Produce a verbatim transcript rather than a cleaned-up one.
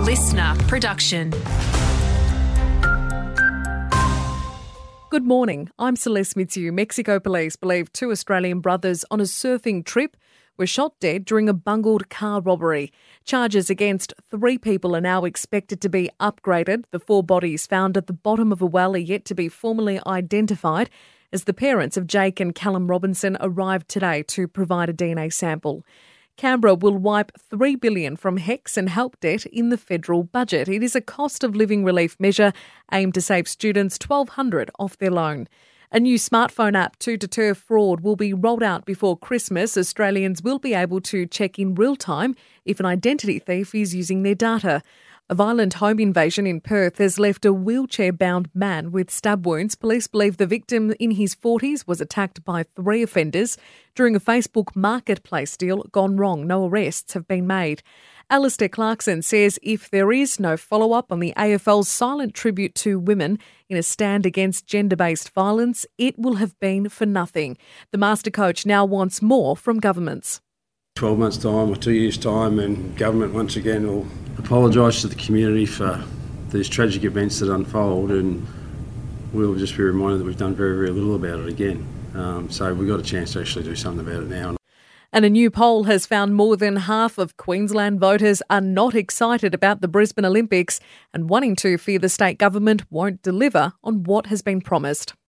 listener production. Good morning, I'm Celeste Mitsu. Mexico police believe two Australian brothers on a surfing trip were shot dead during a bungled car robbery. Charges against three people are now expected to be upgraded. The four bodies found at the bottom of a well are yet to be formally identified as the parents of Jake and Callum Robinson arrived today to provide a D N A sample. Canberra will wipe three billion dollars from HECS and help debt in the federal budget. It is a cost of living relief measure aimed to save students twelve hundred dollars off their loan. A new smartphone app to deter fraud will be rolled out before Christmas. Australians will be able to check in real time if an identity thief is using their data. A violent home invasion in Perth has left a wheelchair-bound man with stab wounds. Police believe the victim in his forties was attacked by three offenders during a Facebook marketplace deal gone wrong. No arrests have been made. Alistair Clarkson says if there is no follow-up on the A F L's silent tribute to women in a stand against gender-based violence, it will have been for nothing. The master coach now wants more from governments. twelve months' time or two years' time, and government once again will apologise to the community for these tragic events that unfold, and we'll just be reminded that we've done very, very little about it again. Um, so we've got a chance to actually do something about it now. And a new poll has found more than half of Queensland voters are not excited about the Brisbane Olympics, and one in two fear the state government won't deliver on what has been promised.